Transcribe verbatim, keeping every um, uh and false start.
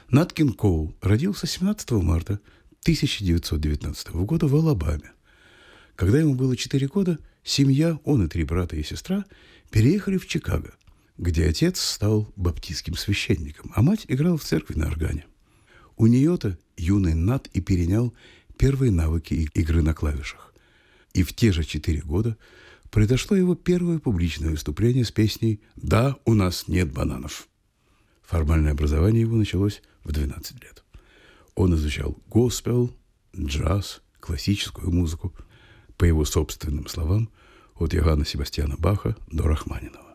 Нат Кинг Коул родился семнадцатого марта тысяча девятьсот девятнадцатого года в Алабаме. Когда ему было четыре года, семья, он и три брата и сестра, переехали в Чикаго, где отец стал баптистским священником, а мать играла в церкви на органе. У нее-то юный Нат и перенял первые навыки игры на клавишах. И в те же четыре года произошло его первое публичное выступление с песней «Да, у нас нет бананов». Формальное образование его началось в двенадцать лет. Он изучал госпел, джаз, классическую музыку, по его собственным словам, от Иоганна Себастьяна Баха до Рахманинова.